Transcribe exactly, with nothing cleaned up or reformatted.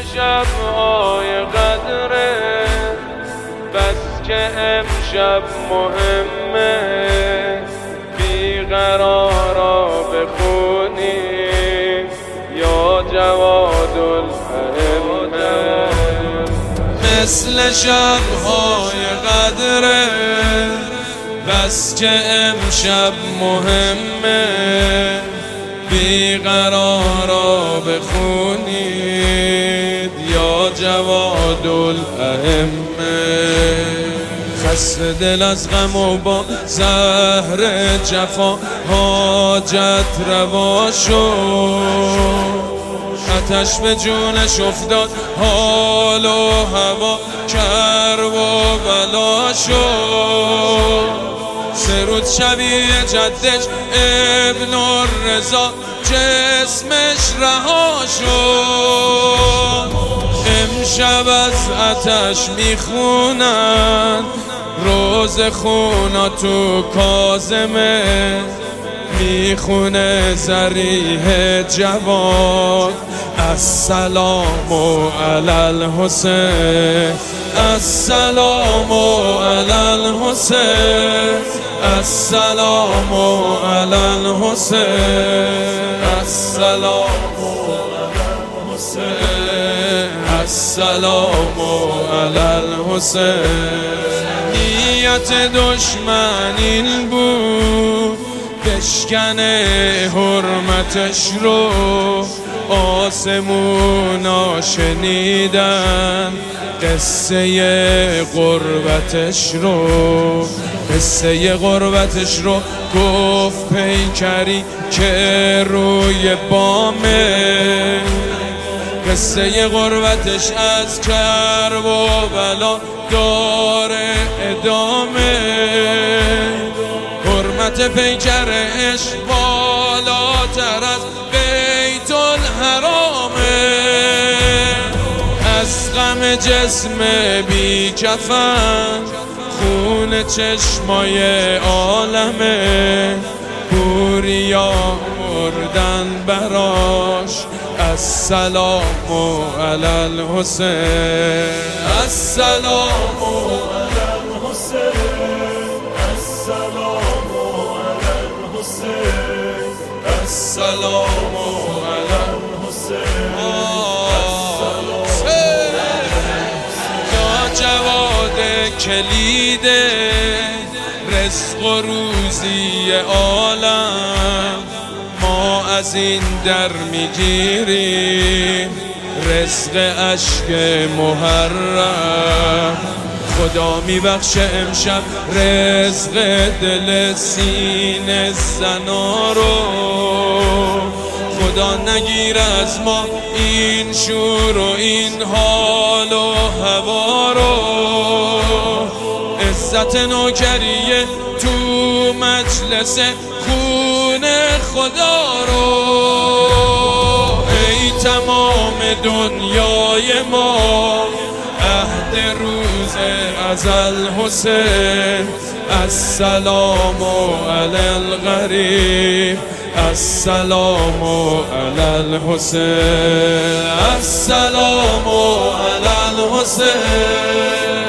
شب‌های قدره، بس که امشب مهمه بیقرارا بخونیم یا جواد الائمه. مثل شب‌های قدره، بس که امشب مهمه بیقرارا بخونید یا جواد الائمه. خسته دل از غم و با زهر جفا حاجت روا شد، آتش به جونش افتاد حال و هوا کرب و بلا شد. سه روز شبیه جدش ابن الرضا جسمش رها شد. امشب از آتش میخونن روز خونا تو کاظمه، میخونه ذریح جواد السلام علی الحسین، السلام علی الحسین، السلام علی الحسین، السلام علی الحسین، السلام علی الحسین. نیت دشمن این بود بشکنه حرمتش رو، آسمونا شنیدن قصه غربتش رو، قصه غربتش رو گفت پیکری که روی بامه. قصه غربتش از کرب و بلا داره ادامه، حرمت پیکرش بالاتر از بیت الحرامه. از غم جسم بی کفن خون چشمای عالمه، بوریا مردن براش السلام علی الحسین، السلام علی الحسین، السلام علی الحسین، السلام علی الحسین. یا جواد کلید رزق و روزی عالم، ما از این در میگیریم رزق اشک محرم. خدا میبخشه امشب رزق دل سینه زنا رو، خدا نگیر از ما این شور و این حال و هوا رو. عزت نوکریه تو مجلس خون خدا رو. ای تمام دنیای ما عهد روز ازل حسین، السلام علی الغریب، السلام علی الحسین، السلام علی الحسین.